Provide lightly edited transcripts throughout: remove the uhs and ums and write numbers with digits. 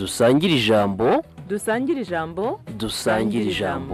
dusangire ijambo dusangire ijambo dusangire ijambo.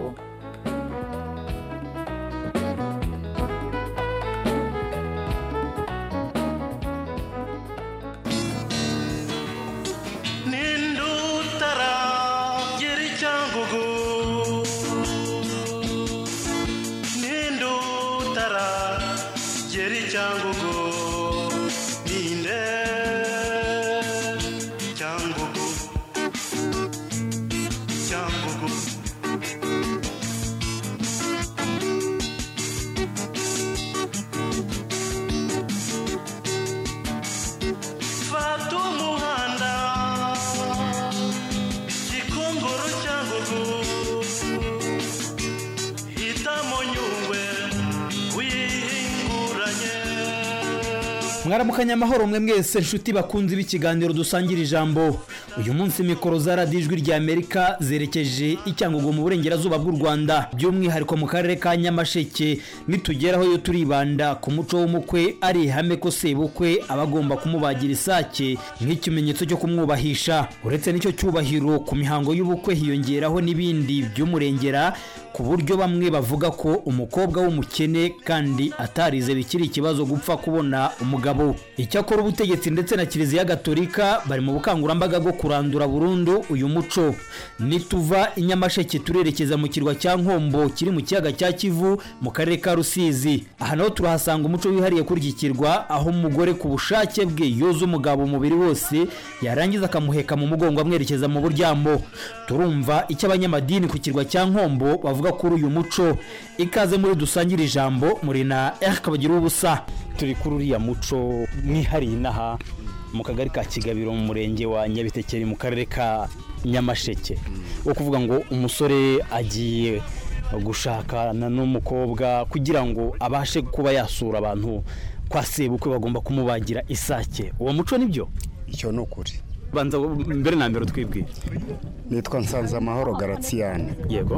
Mwaramukanya amahoro mwe mwese nshuti bakunzi b'ikiganiro dusangira ijambo. Uyu munsi mikoro za Radio Ijwi rya Amerika zerekeje icyangugu mu burengerazuba bw'u Rwanda, by'umwihariko mu karere ka Nyamasheke. Nitugeraho yo turibanda ku muco w'umukwe, ari ihame ko sebukwe abagomba kumubagira isake nk'ikimenyetso cyo kumwubahisha. Uretse n'icyo cyubahiro ku mihango y'ubukwe hiyongeraho n'ibindi by'umurengera, ku buryo bamwe bavuga ko umukobwa w'umukene kandi atarize bikiri ikibazo gupfa kubona umugabo. Icyakora ubutegetsi ndetse na Kiliziya Gatolika bari mu bukangurambaga bwo kurandura burundu uyu muco. Nituva i Nyamasheke turerekeza mu kirwa cya Nkombo kiri mu kiyaga cya Kivu mu karere ka Rusizi. Aha naho turahasanga umuco wihariye kuri iki kirwa, aho umugore ku bushake bwe yoza umugabo umubiri wose, yarangiza akamuheka mu mugongo amwerekeza mu buryamo. Turumva icyo abanyamadini ku kirwa cya Nkombo bavuga kuri uyu muco. Ikaze muri dusangira ijambo, muri na Kabagira ubusa. Turi kuri uriya muco mwihariye inaha mu kagari ka Kigabiro mu murenge wa Nyabitekeri mu karere ka Nyamasheke, wo kuvuga ngo umusore agiye gushakana n'umukobwa kugira ngo abashe kuba yasura abantu kwa sebukwe bagomba kumubagira isake. Uwo muco nibyo? Icyo no kuri. Banza mbere na mbere twibwire. Nitwa Nsanze Amahoro Garatsiyane. Yego.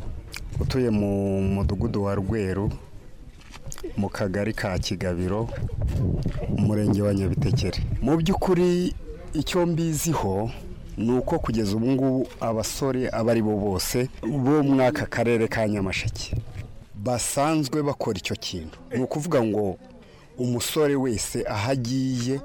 Utuye mu mudugudu wa Rweru mu kagari ka Kigabiro umurenge wa Nyabitekeri. Mu by'ukuri icyo mbiziho nuko kugeza ubu ngubu abasore abari bo bose bo mwaka karere ka Nyamasheke basanzwe bakora icyo kintu. Ni ukuvuga ngo umusore wese ahagiye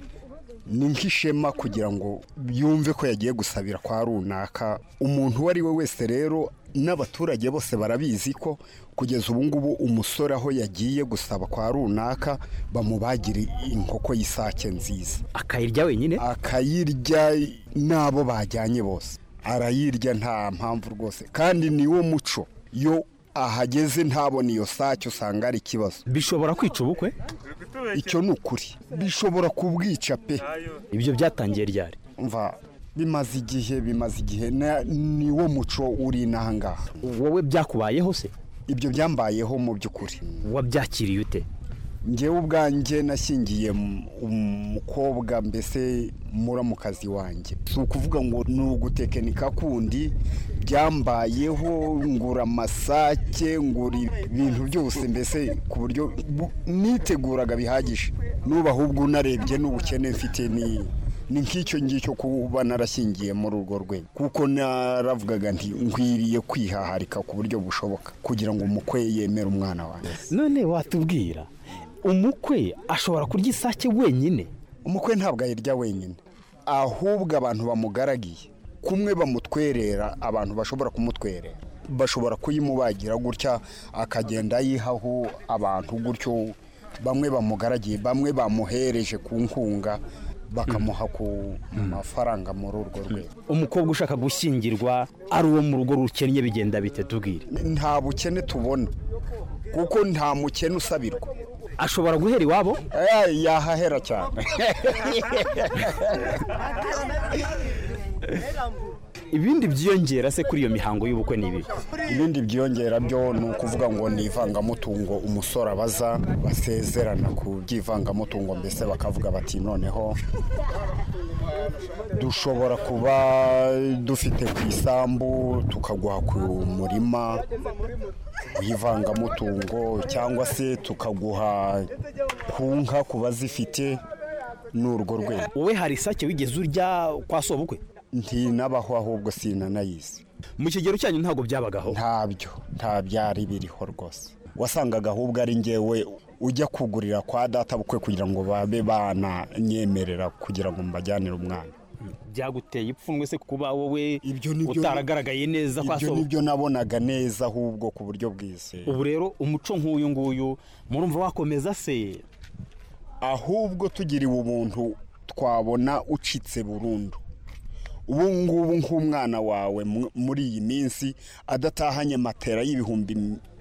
ni nk'ishema kugira ngo yumve ko yagiye gusabira kwa runaka. Umuntu uwo ari we wese rero n'abaturage bose barabizi ko kugeza ubu ngubu umusore aho yagiye gusaba kwa runaka bamubagira inkoko y'isake nziza. Akayirya wenyine? Akayirya n'abo bajyanye bose arayirya nta mpamvu rwose, kandi niwo muco. Yo ahageze ntabona iyo sake usanga ari ikibazo. Bishobora kwica ubukwe? Icyo ni ukuri, bishobora kubwica pe. Ibyo byatangiye ryari? Umva, bimaze igihe niwo muco uri nahangaha. Wowe byakubayeho se? Ibyo byambayeho mu by'ukuri. Wabyakiriye ute? Ngewe ubwanjye nashingiye umukobwa, mbese muramukazi wanjye. Si ukuvuga ngo ni ugutekinika kundi, byambayeho ngura amasake, ngura ibintu byose, mbese ku buryo niteguraga bihagije. Nuba ahubwo unarebye n'ubukene mfite ni nk'icyo ngicyo kuba narashingiye muri urwo rwego, kuko naravugaga nti nkwiriye kwihaharika ku buryo bushoboka kugira ngo umukwe yemere umwana wanjye. None watubwira, umukwe ashobora kurya isake wenyine? Umukwe ntabwo ayirya wenyine, ahubwo abantu bamugaragiye kumwe bamutwerera, abantu bashobora kumutwerera bashobora kuyimubagira gutya akagenda yihaho abantu gutyo. Bamwe bamugaragiye, bamwe bamuhereje ku nkunga bakamuha ku mafaranga muri urwo rwego. Umukobwa ushaka gushyingirwa ari uwo mu rugo rukennye bigenda bite? Tubwire. Nta bukene tubona, kuko nta mukene usabirwa. Ashobora guhera iwabo? Yahahera cyane. Ibindi byiyongera se kuri iyo mihango y'ubukwe ni ibi? Ibindi byiyongera byo ni ukuvuga ngo ni ivangamutungo umusore abaza, basezerana ku by'ivangamutungo, mbese bakavuga bati noneho dushobora kuba dufite ku isambu tukaguha ku murima w'ivangamutungo, cyangwa se tukaguha ku nka ku bazifite n'urwo rwego. Wowe hari isake wigeze urya kwa sobukwe? ntinabaho ahubwo sinanayizi. Mu kigero cyanyu ntabwo byabagaho? nta byari biriho rwose. wasangaga ahubwo ari njyewe ujya kugurira kwa data bukwe kugira ngo babe bananyemerera kugira ngo mbajyanire umwana. Byaguteye ipfunwe se kuba wowe utaragaragaye neza kwa so? Ibyo nibyo nabonaga neza ahubwo ku buryo bwise. Ubu rero umuco nk'uyu nguyu murumva wakomeza se? Ahubwo tugiriwe ubuntu twabona ucitse burundu. Ubu ngubu nk'umwana wawe muri iyi minsi adatahanye matera y'ibihumbi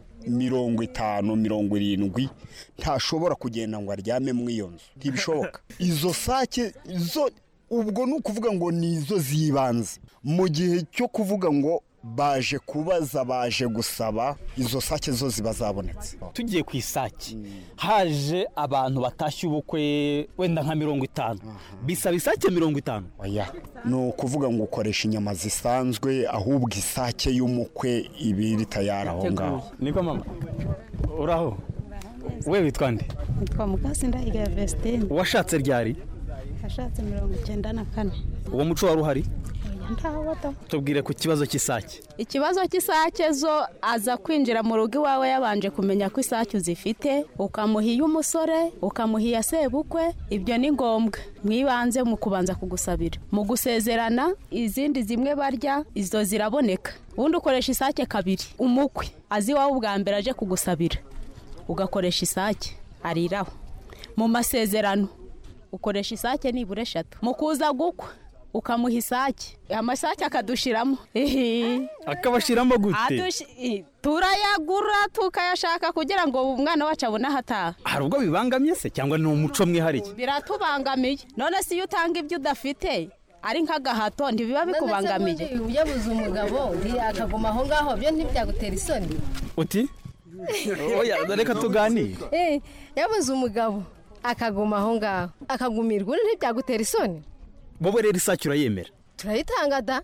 50, 70 ntashobora kugenda ngo aryame mu iyo nzu. Ntibishoboka. Izo sake zo ubwo nukuvuga ngo nizo zibanze mu gihe cyo kuvuga ngo baje kubaza, baje gusaba, izo sake zo ziba zabonetse. Tugiye ku isake haje abantu batashye ubukwe wenda nka 50, bisaba isake 50? Oya, no kuvuga ngo ukoresha inyama zisanzwe, ahubwo isake y'umukwe ibiri tayari aho ngaho. Niko mama uraho? We witwa nde? Nitwa Mukasindahiga Vestine. Washatse ryari? Hashatse 94. Uwo muco wari uhari? Ntawata. Tubwire ku kibazo cy'isake. Ikibazo cy'isake zo aza kwinjira mu rugo iwawe yabanje kumenya ko isake uzifite, ukamuhiye umusore, ukamuhiya sebukwe. Ibyo ni ngombwa mwibanze mu kubanza kugusabira. Mu gusezerana izindi zimwe barya izo ziraboneka. Ubundi ukoresha isake kabiri. Umukwe azi wawe ubwa mbere aje kugusabira, ugakoresha isake ariraho. Mu masezerano ukoresha isake nibura 3. Mu kuza gukwa ukamuha isake, amasake akadushiramo. Akabashiramo gute? Turayagura tukayashaka kugira ngo umwana wacu abone ahataha. Hari ubwo bibangamye se cyangwa ni umuco mwihariye? Biratubangamiye. None si iyo utanga ibyo udafite ari nk'agahato ntibiba bikubangamiye. Uyabuze umugabo akaguma aho ngaho, byo ntibyagutera isoni? Uti? Oya, reka tuganire. Yabuze umugabo akaguma aho ngaho, akagumirwa, ntibyagutera isoni? Bobo rero isake urayemera? Turayitanga da.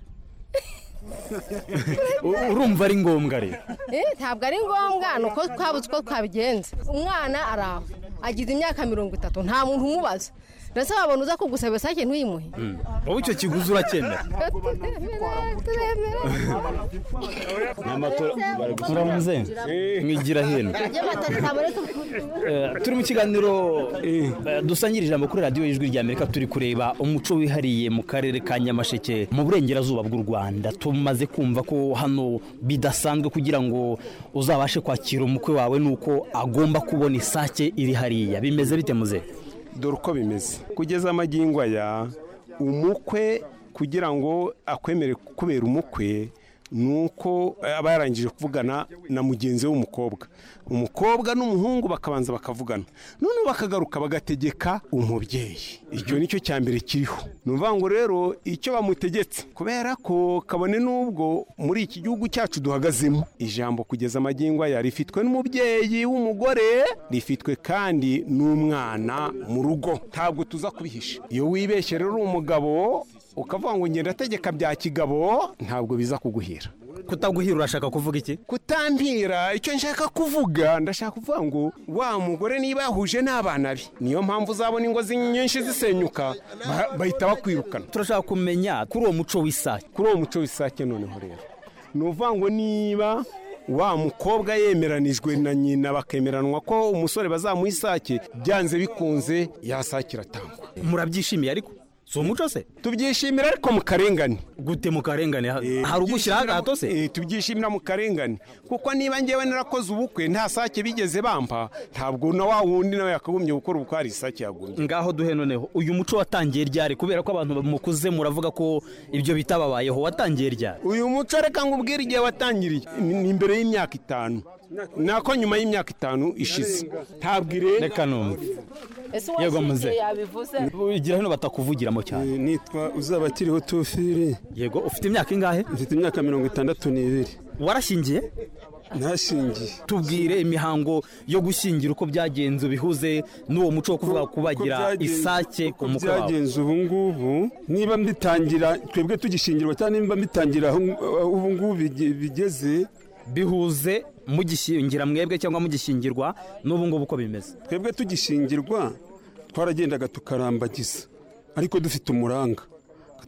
Urumva ari ngombwa rero? Ntabwo ari ngombwa, nuko twabuze uko twabigenza. Umwana araho agize imyaka 30, nta muntu umubaza. Ndetse wabona uza kugusaba isake ntuyimuhe? Wowe icyo kiguzi uracyemera? Uramuze mwigira hino. Turi mu kiganiro dusangira ijambo kuri radio y'Ijwi ry'Amerika. Turi kureba umuco wihariye mu karere ka Nyamasheke mu burengerazuba bw'u Rwanda. Tumaze kumva ko hano bidasanzwe kugira ngo uzabashe kwakira umukwe wawe nuko agomba kubona isake iri hariya. Bimeze bite muze? Dore uko bimeze kugeza amagingo aya. Umukwe kugira ngo akwemere kubera umukwe nuko aba yarangije kuvugana na mugenzi w'umukobwa. Umukobwa n'umuhungu bakabanza bakavugana, none bakagaruka bagategeka umubyeyi. Icyo nicyo cyambere kiriho. Numva ngo rero icyo bamutegetse, kubera ko kabone nubwo muri iki gihugu cyacu duhagazemo, ijambo kugeza amagingo aya rifitwe n'umubyeyi w'umugore, rifitwe kandi n'umwana mu rugo. Ntabwo tuza kubihisha. Iyo wibeshye rero umugabo ukavuga ngo ngenda tegeka bya kigabo, ntabwo biza kuguhira. Kutaguhira urashaka kuvuga iki? Kutampira icyo nshaka kuvuga, ndashaka kuvuga ngo wa mugore niba yahuje n'abana be, niyo mpamvu uzabona ingozi nyinshi zisenyuka, bahita bakwirukana. Turashaka kumenya kuri uwo muco w'isake. Kuri uwo muco w'isake noneho rero nuvuga ngo niba wa mukobwa yemeranijwe na nyina bakemeranwa ko umusore bazamuha isake, byanze bikunze yasakira tangwa. Murabyishimiye ariko? So umuco se? Tubyishimira ariko mu karengane. Gute mu karengane? Hari ugushyira hagato se? Tubyishimira mu karengane kuko niba ngewe narakoze ubukwe nta sake bigeze bampa, ntabwo na wa wundi nawe yakagumye gukora ubukwe ari isake yagumye. Ngaho duhe noneho uyu muco watangiye ryari? Kubera ko abantu mukuze muravuga ko ibyo bitababayeho. Watangiye ryari uyu muco? Reka ngubwire igihe watangiriye. Ni imbere y'imyaka 5. Nako nyuma y'imyaka 5 ishize. Ntabwire reka numva. Yego muze igira hino batakuvugiramo cyane. Nitwa Uzabakiriho Tufiri. Yego ufite imyaka ingahe? Mfite imyaka 62. Warashingiye? Nashingiye. Tubwire imihango yo gushyingira uko byagenze, bihuze n'uwo muco wo kuvuga kubagira isake ku mukwe wawe. Byagenze ubu ngubu niba mbitangira twebwe tugishingirwa cyane, niba mbitangira ubu ngubu bigeze bihuze mugishingira mwebwe cyangwa mugishyingirwa n'ubu ngubu uko bimeze. Twebwe tugishingirwa twaragendaga tukarambagiza ariko dufite umuranga,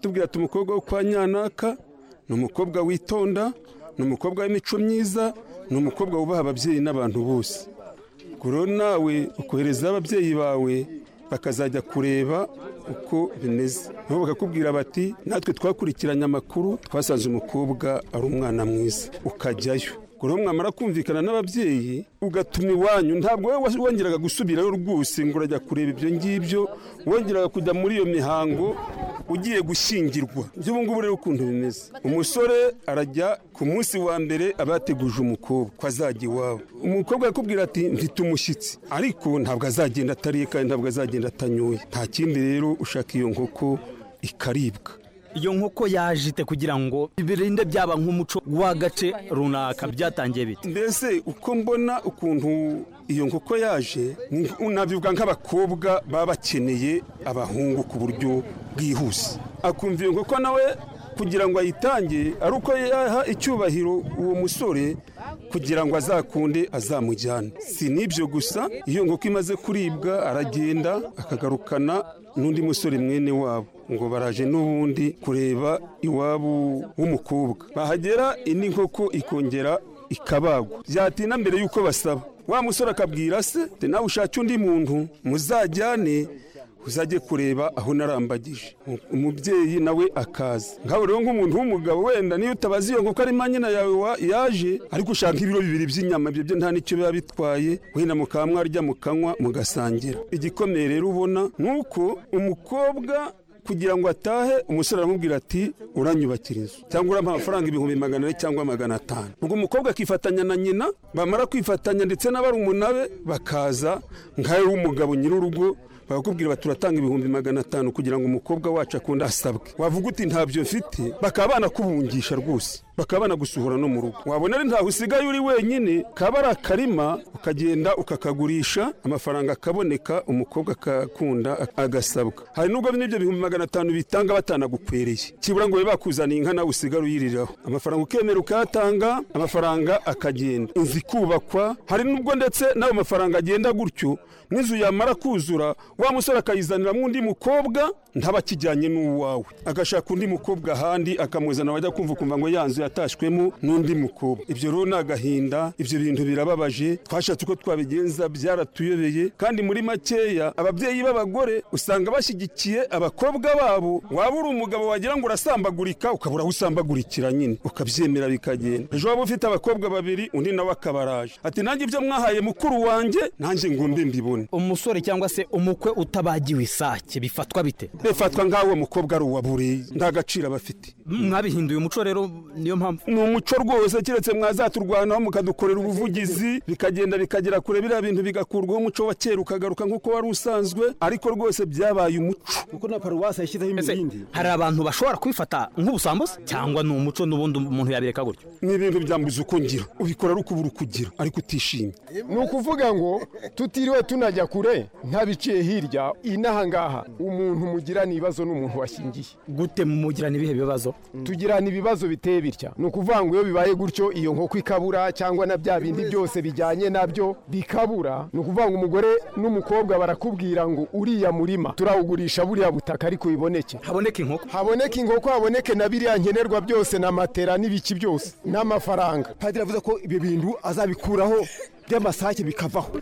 akatubwira ati umukobwa wo kwa nyanaka ni umukobwa witonda, ni umukobwa w'imico myiza, ni umukobwa wubaha ababyeyi n'abantu bose. rero nawe ukohereza ababyeyi bawe bakazajya kureba uko bimeze, nabo bakakubwira bati natwe twakurikiranye amakuru twasanze umukobwa ari umwana mwiza, ukajyayo. Rero mwamara kumvikana n'ababyeyi ugatuma iwanyu, ntabwo wowe wongeraga gusubirayo rwose ngo urajya kureba ibyo ngibyo, wongeraga kujya muri iyo mihango ugiye gushyingirwa. By'ubu ngubu rero ukuntu bimeze, umusore arajya ku munsi wa mbere abateguje umukobwa ko azajya iwabo. Umukobwa yakubwira ati mfite umushyitsi, ariko ntabwo azagenda atariye kandi ntabwo azagenda atanyoye. Nta kindi rero ushaka iyo nkoko ikaribwa. Iyo nkoko yajite kugira ngo ibirinde byaba nk'umuco w'agace runaka, byatangiye bite? Mbese uko mbona ukuntu iyo nkoko yaje, unabivuga nk'abakobwa baba bakeneye abahungu ku buryo bwihuse. Akumva iyo nkoko nawe kugira ngo ayitange ari uko yaha icyubahiro uwo musore kugira ngo azakunde azamujyane. Si n'ibyo gusa, iyo nkoko imaze kuribwa aragenda akagarukana n'undi musore mwene wabo, ngo baraje n'ubundi kureba iwabo w'umukobwa. Bahagera indi nkoko ikongera ikabagwa. Byatina mbere y'uko basaba, wa musore akabwira se nawe ushake undi muntu muzajyane uzajye kureba aho narambagije. Umubyeyi nawe akaza. Ngaho rero nk'umuntu w'umugabo wenda niyo utabazi iyo nkoko ari manyina yawe yaje, ariko ushaka ibiro bibiri by'inyama, ibyo nta nicyo biba bitwaye, wenda mukaba mwarya mukanywa mugasangira. Igikomeye rero ubona nuko umukobwa kugira ngo atahe, umusore aramubwira ati uranyubakira inzu cyangwa urampa amafaranga 400 cyangwa 500. Ubwo umukobwa akifatanya na nyina, bamara kwifatanya ndetse n'abarumuna be bakaza nkayo w'umugabo nyir'urugo, bakubwira bati turatanga 500 kugira ngo umukobwa wacu akunda asabwe. Wavuga uti ntabyo mfite, bakaba banakubungisha rwose, bakaba banagusuhura no mu rugo. Wabona ari ntaho usigaye uri wenyine, kaba ari akarima ukagenda ukakagurisha, amafaranga akaboneka, umukobwa akakunda agasabwa. Hari nubwo n'ibyo 500 bitanga batanagukwereye, kibura ngo bakuzaniye inka nawe usigara uyiriraho, amafaranga ukemera ukayatanga, amafaranga akagenda, inzu ikubakwa. Hari nubwo ndetse nawe amafaranga agenda gutyo, n'inzu yamara kuzura wa musore akayizanira mu undi mukobwa ntabakijyanye n'uwawe, agashaka undi mukobwa ahandi akamuzana, wajya kumva kumva ngo yanzu yatashwemo n'undi mukobwa. Ibyo rero nagahinda, ibyo bintu birababaje, twashatse uko twabigenza byaratuyobeye. Kandi muri makeya ababyeyi b'abagore usanga bashyigikiye abakobwa babo. Waba uri umugabo wagira ngo urasambagurika, ukabura usambagurikira nyine, ukabyemera bikagenda. Ejo waba ufite abakobwa babiri, undi nawe akabaraje ati nanjye ibyo mwahaye mukuru wanjye nanjye ngombe mbibone. Umusore cyangwa se umukwe utabagiwe isake bifatwa bite? Bifatwa ngaho mukobwa ari uwabure, nta gaciro bafite. Mwabihinduye umuco rero, niyo mpamvu ni umuco rwose, kiretse mwazaturwanaho mukadukorera ubuvugizi bikagenda bikagera kure, biriya bintu bigakurwaho umuco wa kera ukagaruka nk'uko wari usanzwe, ariko rwose byabaye umuco kuko na paruwasi yashyizeho imibindi. Hari abantu bashobora kwifata nk'ubusambuzi cyangwa ni umuco n'ubundi umuntu yabireka gutyo? Ni ibintu byambuza uko ngira, ubikora ari ukubura ukugira ariko utishimye. Ni ukuvuga ngo tutiriwe tunajya kure, ntabiciye hirya inaha ngaha umuntu mugirana ibibazo n'umuntu washingiye. Gute mugirana ibihe bibazo? Tugirana ibibazo biteye bitya, ni ukuvuga ngo iyo bibaye gutyo iyo nkoko ikabura cyangwa na bya bindi byose bijyanye nabyo bikabura, ni ukuvuga ngo umugore n'umukobwa barakubwira ngo uriya murima turawugurisha buriya butaka ariko biboneke, haboneke inkoko, haboneke inkoko, haboneke na biriya nkenerwa byose na matera n'ibiki byose n'amafaranga. Padiri avuze ko ibyo bintu azabikuraho by'amasake bikavaho.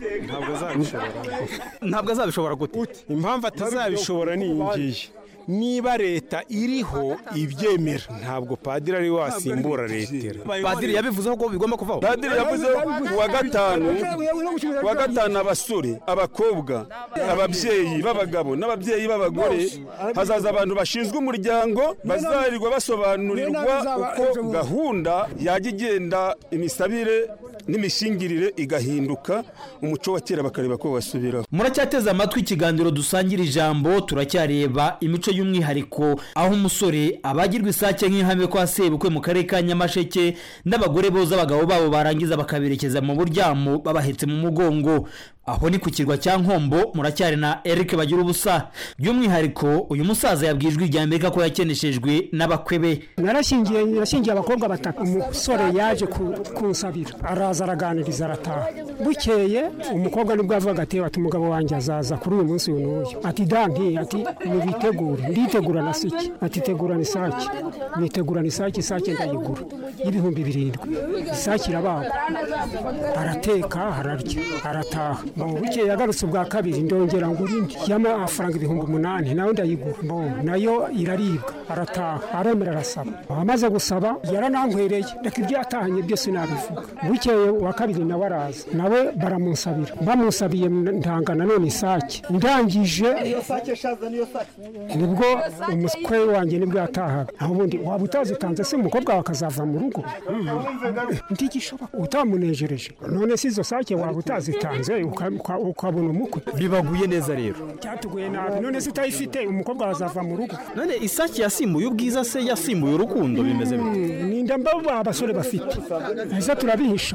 Ntabwo azabishobora gute? Impamvu atazabishobora ni ingiye, niba leta iriho ibyemera, ntabwo padiri ari wasimbura leta. Padiri yabivuzeho ko bigomba kuvaho. Padiri yavuze wa gatanu abasore, abakobwa, ababyeyi b'abagabo n'ababyeyi b'abagore, hazaza abantu bashinzwe umuryango bazarirwa basobanurirwa uko gahunda yajya igenda, imisabire n'imishingirire igahinduka, umuco wa kera bakareba ko wasubiraho. Muracyateze amatwi ikiganiro dusangira ijambo, turacyareba imico y'umwihariko aho umusore abagirwa isake nk'ihame kwa sebukwe mu karere ka Nyamasheke, n'abagore boza abagabo babo barangiza bakaberekeza mu buryamo babahetse mu mugongo. aho ni ku kirwa cya Nkombo. Muracyari na Eric bagira ubusa. By'umwihariko uyu musaza yabwijwe ijya Amerika ko yakeneshejwe n'abakwebe. Narashingiye abakobwa batatu. Umusore yaje kunsabira araza araganiriza arataha. Bukeye umukobwa nibwo avuga ati ati umugabo wanjye azaza kuri uyu munsi uyu ati danti ati nibitegure nditegura na siki ati tegura ni saki nitegura ni saki ndayigura y'ibihumbi 7 isaki irabagwa arateka hararya arataha. Bukeye yagarutse ubwa kabiri ndongera ngo urindi y'amafaranga 8,000 nawe ndayigura nayo iraribwa arataha aremera arasaba. Amaze gusaba yaranankwereye reka ibyo yatahanye byose nabivuga. Bukeye wa kabiri nawe araza nawe baramunsabira bamusabiye ndangana none isaki ndangije nibwo umuswe wanjye nibwo yatahaga. Aho bundi waba utazitanze se umukobwa wakazava mu rugo ndigishoboka utamunejereje none si izo sake waba utazitanze ukabona umukwe bibaguye neza rero cyatuguye nabi none zitayifite umukobwa azava mu rugo. None isaki yasimbuye ubwiza se yasimbuye urukundo bimeze bite? Ninda mbaba abasore bafite ese turabihisha.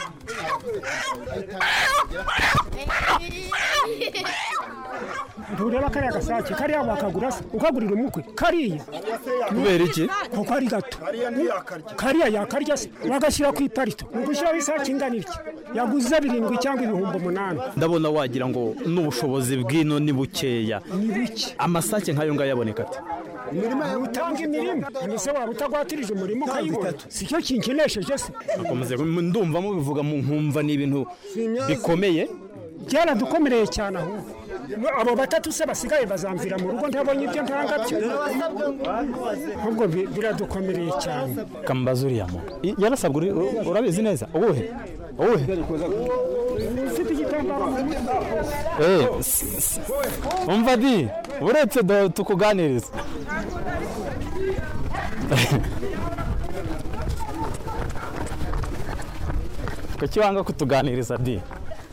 Ntureba kariya gasake kariya wakagura se ukagurira umukwe kariya kubera iki? Kuko ari gato kariya yakarya se wagashyira ku iparito ugushyiraho isake ingana iki yaguze 7 cyangwa 8,000. Ndabona wagira ngo n'ubushobozi bw'ino ni bukeya. Ni buke amasake nkayo ngayo yaboneka ate? Imirima utanga imirimo nise waba utagwatirije umurimo ukayibona sicyo kinkenesheje se. Nakomeze ndumva mubivuga mu nkumva ni ibintu bikomeye byaradukomereye cyane. Abo batatu se basigaye bazamvira mu rugo ntabonye ibyo ntangabyo ahubwo biradukomereye cyane. Kambazuriyamo yarasabwe urabizi neza ubuhe ufite igitambaro umva di uretse tukuganiriza kuki wanga kutuganiriza di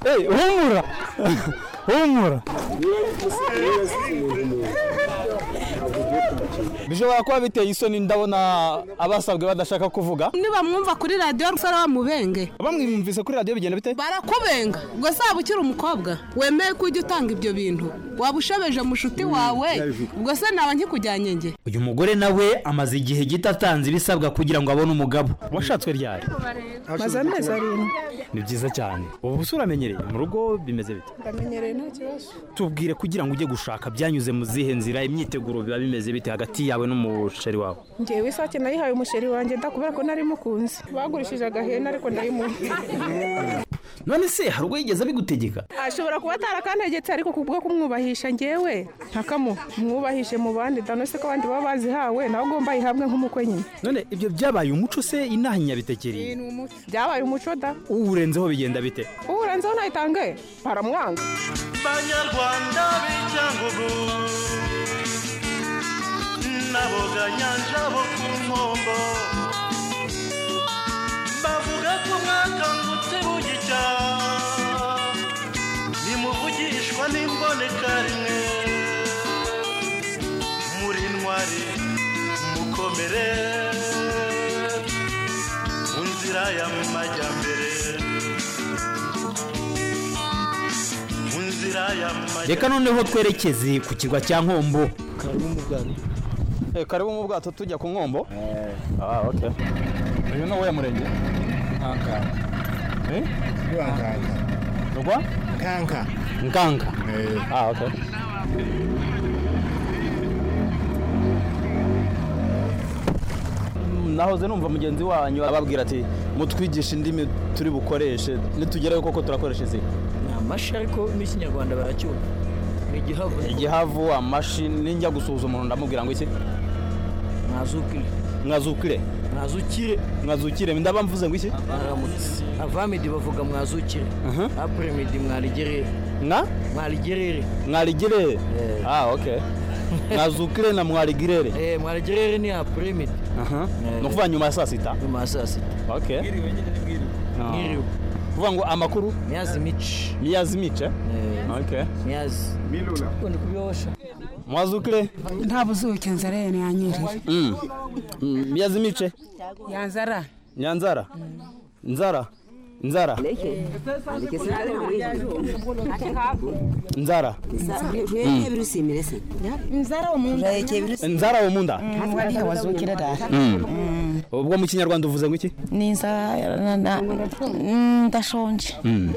humura bishobora kuba biteye isoni ndabona abasabwe badashaka kuvuga. Niba mwumva kuri radio rusara bamubenge bamwumvise kuri radio bigenda bite? Barakubenga ubwo saba ukiri umukobwa wemeye kujya utanga ibyo bintu waba ushabeje mushuti wawe ubwo se naba nkikujyanye nge. Uyu mugore nawe amaze igihe gito atanze ibisabwa kugira ngo abone umugabo. Washatswe ryari? Maze amezi 7. Ni byiza cyane. Ubu busura amenyereye mu rugo bimeze bite? Bamenyereye nta kibazo. Tubwire kugira ngo ujye gushaka byanyuze mu zihe nzira imyiteguro biba bimeze bite hagati yawe n'umusheri wawe? Ngewe isake nayihaye umusheri wanjye ndakubera ko nari mukunze bagurishije agahena ariko ndayimuha. None se hari ubwo yigeze bigutegeka? Ashobora kuba atarakantegetse ariko kubwo kumwubahisha ngewe ntakamu mwubahishe mu bandi danose ko abandi baba bazihawe nawe ugomba yihabwe nk'umukwe nyine. None ibyo byabaye umuco se inaha Nyabitekeri? Byabaye umuco da. Urenzeho bigenda bite? Urenzeho nayitange baramwanga. Banyarwanda b'Icyangugu naboga nyanja bo ku Nkombo bavuga ko mwakangutse bugicya nimuvugishwa n'imboneka rimwe muri ntwari mukomere mu nzira y'amajyambere. Reka noneho twerekeze ku kirwa cya Nkombo. Karibu mu bwato tujya ku Nkombo. Okay. Uyu no we murenge? Nkanka. Rwa? Nkanka. Okay. Nahoze numva mugenzi wanyu ababwira ati mutwigisha indimi turi bukoreshe nitugerayo koko turakoresha izi. Amashi ariko n'ikinyarwanda baracyumva. Igihavu amashi ninjya gusuhuza umuntu ndamubwira ngo iki? Mwazukire ndaba mvuze ngo iki? Avamidi bavuga mwazukire. Apremidi mwaligerere. Mwaligerere. Okay. Mwazukire na mwaligerere. Mwaligerere ni apremidi. Nukuva nyuma ya saa sita. Okay. Ngiriwe. Kuva ngo amakuru Miyazi mice. Okay. Milula. Ni kubyosha. Mwazukire? Nta buzuke nzare ni anyiri. Miyazi mice. Yanzara. Nyanzara. Nzara. Nzara nzara nzara wo munda ubwo mu kinyarwanda uvuze ngo iki? Ni nzara ndashonje.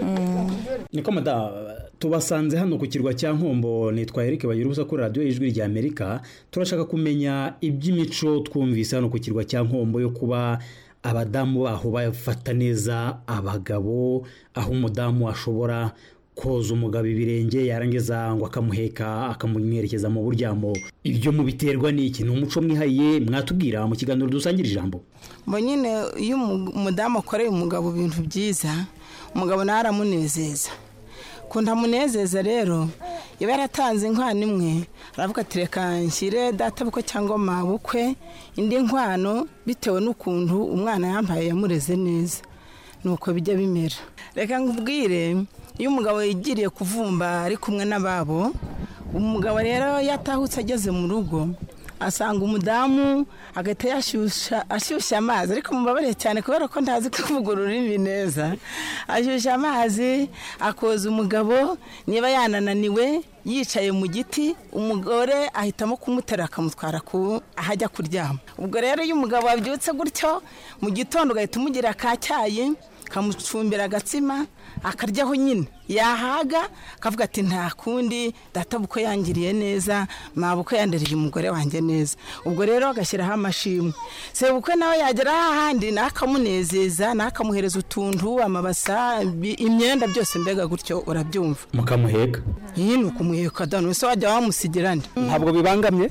Niko mada tubasanze hano ku kirwa cya Nkombo. Nitwa Eric Bayirubusa kuri radio y'Ijwi rya Amerika. Turashaka kumenya iby'imico twumvise hano ku kirwa cya Nkombo yo kuba abadamu aho bafata neza abagabo, aho umudamu ashobora koza umugabo ibirenge yarangiza ngo akamuheka akamumwerekeza mu buryamo. Ibyo mubiterwa n'iki? Ni umuco mwihariye mwatubwira mu kiganiro dusangira ijambo? Nyine iyo umudamu akoreye umugabo ibintu byiza, umugabo nawe aramunezeza. Kunda munezeza rero yaba yaratanze inkwano imwe, aravuga ati reka nshyire data bukwe cyangwa mabukwe indi nkwano bitewe n'ukuntu umwana yambaye yamureze neza. Nuko bijya bimera. Reka nkubwire, iyo umugabo yigiriye kuvumba ari kumwe n'ababo, umugabo rero yatahutse ageze mu rugo asanga umudamu agahita ashyushya amazi, ariko mubabare cyane kubera ko ntazi kuvuga ururimi neza. Ashyushya amazi akoza umugabo, niba yanananiwe yicaye mu giti, umugore ahitamo kumutera akamutwara ahajya kuryama. Ubwo rero iyo umugabo abyutse gutyo mu gitondo ugahita umugira ka cyayi, kamucumbira agatsima akaryaho nyine, yahaga akavuga ati nta kundi data bukwe yangiriye neza, mabukwe yandereye umugore wanjye neza. Ubwo rero agashyiraho amashimwe. Se bukwe nawe yagera ahandi nakamunezeza, nakamuhereza utuntu, amabasa, imyenda byose mbega gutyo urabyumva. Mukamuheka? Nuko kumuheka dano se wajya wamusigira nde? Ntabwo bibangamye?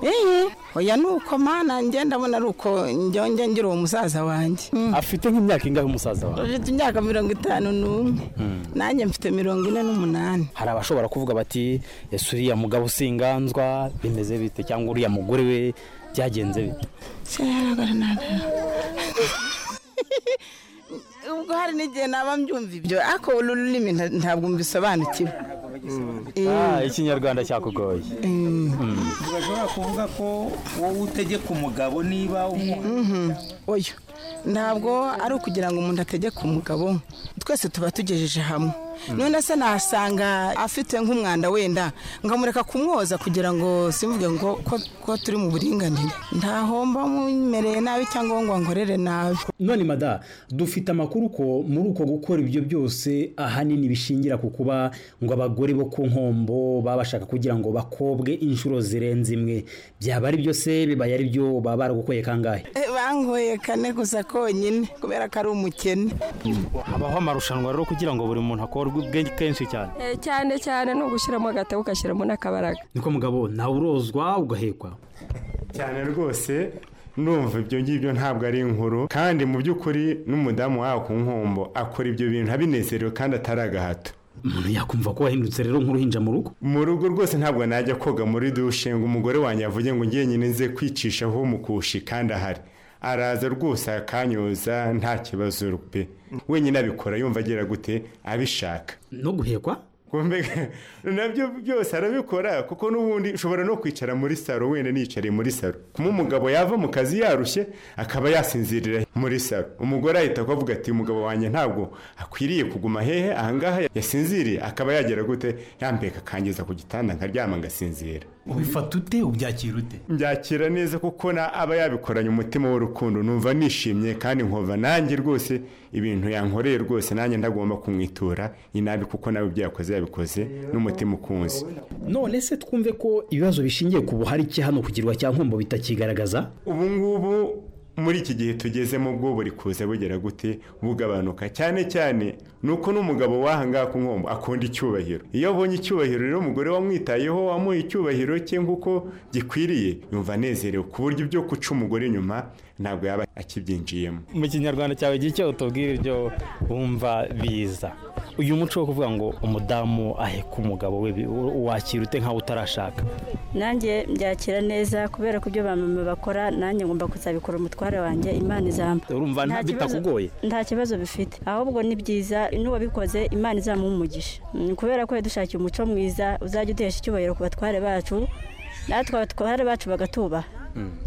Oya nuko mana ngenda mbona ruko njye ngira uwo musaza wanjye. Afite nk'imyaka ingahe umusaza wawe? Afite imyaka 51. Nanjye mfite 48. Hari abashobora kuvuga bati ese uriya mugabo usinganzwa bimeze bite, cyangwa uriya mugore we byagenze bite? Ubwo hari n'igihe naba mbyumva ibyo, ako ururimi ntabwo mbisobanukiwe. Ikinyarwanda cyakugoye. Urashobora kuvuga ko wowe utegeka umugabo niba oya, ntabwo ari ukugira ngo umuntu ategeke umugabo, twese tuba tugejeje hamwe. None se nasanga afite nk'umwanda wenda ngamureka kumwoza kugira ngo simvuge ngo ko turi mu buringanire, ntahomba mumereye nabi cyangwa ngo nkorere nabi. None mada, dufite amakuru ko muri uko gukora ibyo byose ahanini bishingira ku kuba ngo abagore bo ku Nkombo babashaka kugira ngo bakobwe inshuro zirenze imwe. Byaba ari byo se bibaye ari byo baba baragukoye kangahe? Bangoye kane gusa konyine kubera ko ari umukene. Habaho amarushanwa rero kugira ngo buri muntu akorwe ubwenge kenshi cyane. Cyane no gushyiramo agatebo ugashyiramo n'akabaraga. Niko mugabo nawe urozwa ugahekwa? Cyane rwose. Numva ibyo ngibyo ntabwo ari inkuru, kandi mu by'ukuri n'umudamu wawe ku Nkombo akora ibyo bintu abinezerewe kandi atari agahato. Umuntu yakumva ko wahindutse rero nk'uruhinja mu rugo? Mu rugo rwose ntabwo najya koga muri dushe ngo umugore wanjye avuge ngo ngiye nyine nze kwicishaho umukushi kandi ahari. Araza rwose akanyoza nta kibazo pe. Wenyine abikora yumva agira gute abishaka. No guhekwa? Nabyo byose arabikora kuko n'ubundi ushobora no kwicara muri saro, wenda nicariye muri saro. Kuma umugabo yava mu kazi yarushye akaba yasinzirira muri saro. Umugore ahita akavuga ati umugabo wanjye ntabwo akwiriye kuguma hehe ahangaha yasinziriye, akaba yagera gute yambeka akangeza ku gitanda nkaryama ngasinzira. Ubifata ute, ubyakira ute? Mbyakira neza kuko aba yabikoranye umutima w'urukundo, numva nishimye kandi nkova nanjye rwose ibintu yankoreye rwose nanjye ndagomba kumwitura inabi kuko nawe byakoze yabikoze n'umutima ukunze. None se twumve ko ibibazo bishingiye ku buhari cye hano kugirwa cya Nkombo bitakigaragaza? Ubu ngubu muri iki gihe tugezemo bwo buri kuza bugera gute bugabanuka, cyane nuko n'umugabo wahanga ku Nkombo akunda icyubahiro. Iyo abonye icyubahiro rero umugore wamwitayeho wamuha icyubahiro cye nk'uko gikwiriye, yumva anezerewe ku buryo byo kuca umugore inyuma ntabwo yaba akibyinjiyemo. Mu kinyarwanda cyawe gicyo utubwira ibyo wumva biza. Uyu muco wo kuvuga ngo umudamu aheka umugabo we wakira ute nkaho utarashaka? Nanjye byakira neza kubera ko ibyo bamama bakora nanjye ngomba kuzabikora umutware wanjye, Imana izamba. Urumva bitakugoye? Nta kibazo bifite, ahubwo ni byiza n'uwabikoze Imana izamuha umugisha, kubera ko yadushakiye umuco mwiza uzajya udesha icyubahiro ku batware bacu, natwe abatware bacu bagatubaha.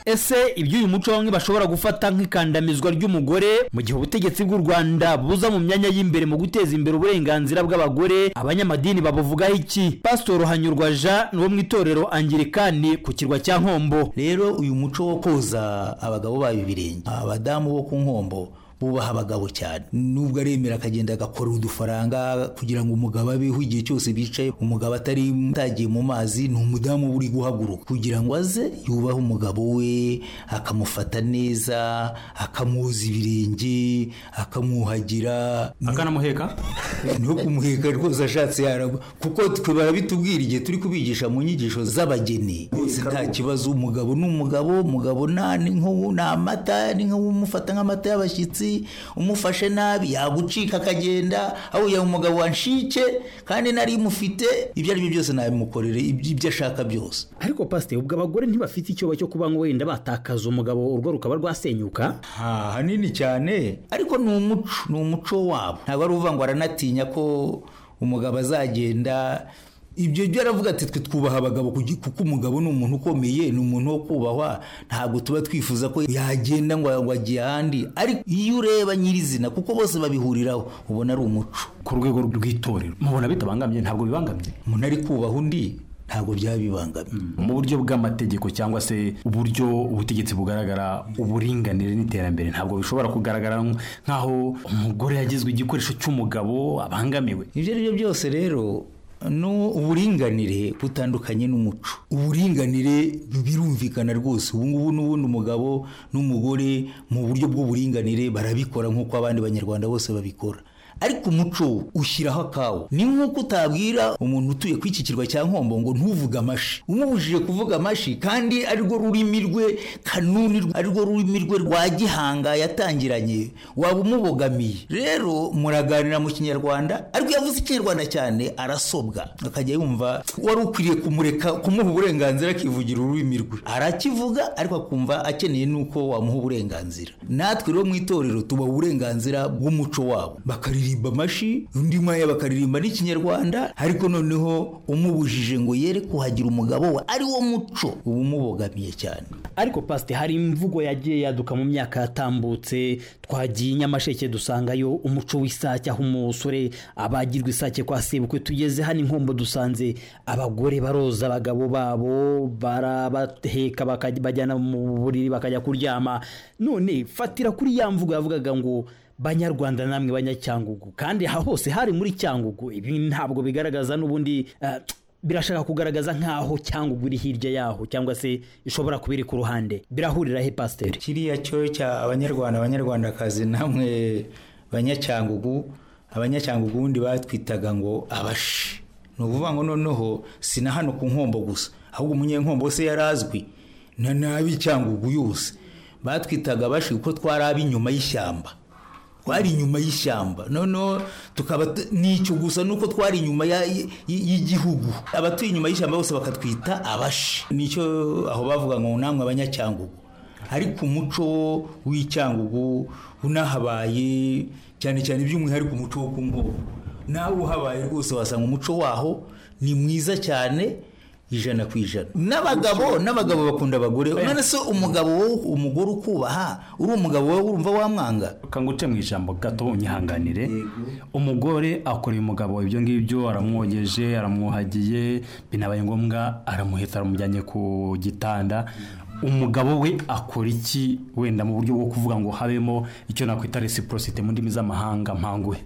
ese ibyo uyu muco bamwe bashobora gufata nk'ikandamizwa ry'umugore mu gihe ubutegetsi bw'u Rwanda buza mu myanya y'imbere mu guteza imbere uburenganzira bw'abagore, abanyamadini babuvugaho iki? Pastor Hanyurwa Jean wo mu itorero Anglikani ku kirwa cya Nkombo. Rero uyu muco wo koza abagabo bayo ibirenge, abadamu bo ku Nkombo bubaha abagabo cyane, nubwo aremera akagenda agakora udufaranga kugira ngo umugabo abeho igihe cyose bicaye, umugabo atagiye mu mazi, ni umudamu uri guhaguruka kugira ngo aze yubahe umugabo we, akamufata neza, akamwoza ibirenge, akamwuhagira, akanamuheka no kumuheka rwose ashatse yaragwa, kuko twe barabitubwira igihe turi kubigisha mu nyigisho z'abageni. Bose nta kibazo, umugabo n'umugabo, umugabo ni amata, ni nk'umufata nk'amata y'abashyitsi, umufashe nabi yagucika akagenda, aho ya umugabo wanshike kandi nari mufite, ibyo ari byo byose nabimukorere ibyo ashaka byose. Ariko pastor, ubwo abagore ntibafite icyo cyo kuba ngo wenda batakaza umugabo urwo rukaba rwasenyuka? Hanini cyane, ariko ni umuco wabo. Ntabwo ari uvuga ngo aranatinya ko umugabo azagenda. Ibyo byo aravuga ati twe twubaha abagabo kuko umugabo ni umuntu ukomeye, ni umuntu wo kubahwa, ntabwo tuba twifuza ko yagenda ngo agiye ahandi. Ariko iyo ureba nyirizina, kuko bose babihuriraho, ubona ari umuco. Ku rwego rw'itorero mubona bitabangamye? Ntabwo bibangamye. Umuntu ari kubaha undi ntabwo byaba bibangamye. Mu buryo bw'amategeko cyangwa se uburyo ubutegetsi bugaragara, uburinganire n'iterambere ntabwo bishobora kugaragara nk'aho umugore yagizwe igikoresho cy'umugabo abangamiwe. Ibyo ari byo byose rero, no uburinganire butandukanye n'umuco. Uburinganire birumvikana rwose, ubu ngubu n'ubundi umugabo n'umugore mu buryo bw'uburinganire barabikora nk'uko abandi banyarwanda bose babikora. Ariko umuco ushyiraho akawo. Ni nk'uko utabwira umuntu utuye ku iki kirwa cya Nkombo ngo ntuvuge amashi, umubujije kuvuga amashi kandi arirwo rurimi rwe kanuni, arirwo rurimi rwe rwa gihanga yatangiranye, waba umubogamiye. Rero muraganira mu Kinyarwanda, ariko yavuze Ikinyarwanda cyane arasobwa, akajya yumva wari ukwiriye kumureka, kumuha uburenganzira akivugira ururimi rwe. Arakivuga ariko akumva akeneye nuko wamuha uburenganzira. Natwe rero mu itorero tuba uburenganzira bw'umuco wabo, bakaririmba amashi, undi mwanya bakaririmba n'Ikinyarwanda, ariko noneho umubujije ngo yere kuhagira umugabo we, ari wo muco, ubu umubogamiye cyane. Ariko pastor, hari imvugo yagiye yaduka mu myaka yatambutse, twagiye Nyamasheke dusangayo umuco w'isake, aho umusore abagirwa isake kwa sebukwe. Tugeze hano Nkombo dusanze abagore baroza abagabo babo, barabaheka bajyana mu buriri bakajya kuryama. None fatira kuri ya mvugo yavugaga ngo Banyarwanda namwe Banyacyangugu, kandi hose hari muri Cyangugu. Ibi ntabwo bigaragaza, n'ubundi birashaka kugaragaza nkaho Cyangugu iri hirya yaho, cyangwa se ishobora kubiri ku ruhande. Birahurira he pastor? Kiriya cyo cya Abanyarwanda, Abanyarwandakazi namwe Banyacyangugu, Abanyacyangugu ubundi batwitaga ngo abashi. Ni ukuvuga ngo noneho sina hano ku Nkombo gusa, ahubwo umunyenkombo se yarazwi nabi Cyangugu yose. Batwitaga abashi kuko twari ab'inyuma y'ishyamba, twari inyuma y'ishyamba. Noneho tukaba n'icyo gusa nuko twari inyuma y'igihugu, abatuye inyuma y'ishyamba bose bakatwita abashi. Nicyo aho bavuga ngo namwe Abanyacyangugu. Ariko umuco w'Icyangugu unahabaye cyane cyane, by'umwihariko umuco wo ku Nkombo, nawe uhabaye rwose wasanga umuco waho ni mwiza cyane, 100%. N'abagabo bakunda abagore. None se umugore ukubaha, uri umugabo wawe urumva wamwanga? Kanguce mu ijambo gato unyihanganire. Umugore akoreye umugabo ibyo ngibyo, aramwogeje, aramwuhagiye, binabaye ngombwa aramuheta, aramujyanye ku gitanda. Umugabo we akora iki wenda mu buryo bwo kuvuga ngo habemo icyo nakwita reciprocity mu ndimi z'amahanga mpanguhe?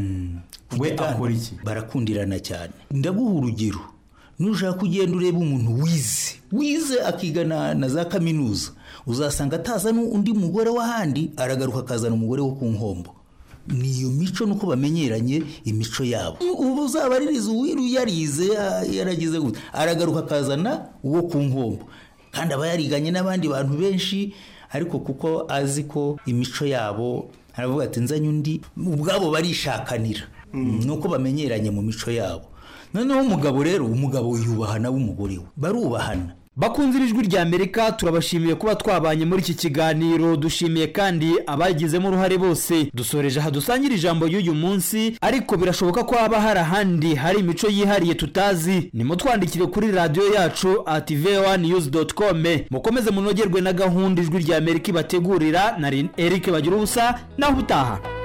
We akora iki? Barakundirana cyane. Ndaguha urugero. Nushaka kugenda ureba umuntu wize akiga na za kaminuza, uzasanga atazana undi mugore w'ahandi, aragaruka akazana umugore wo ku Nkombo. Niyo mico nuko bamenyeranye imico yabo. Ubu uzabaririza uwiru yarize yaragize gute, aragaruka akazana uwo ku Nkombo, kandi aba yariganye n'abandi bantu benshi, ariko kuko azi ko imico yabo, aravuga ati nzanye undi. Ubwabo barishakanira, nuko bamenyeranye mu mico yabo. Noneho umugabo rero, umugabo yubahana w'umugore we, barubahana. bakunze ijwi rya Amerika turabashimiye kuba twabanye muri iki kiganiro, dushimiye kandi abagizemo uruhare bose. Dusoreje aha dusangira ijambo y'uyu munsi, ariko birashoboka ko haba hari ahandi hari imico yihariye tutazi. Nimutwandikire kuri radio yacu @voanews.com. mukomeze munogerwe na gahunda ijwi rya Amerika ibategurira. Nari Eric Bagirubusa, naho utaha.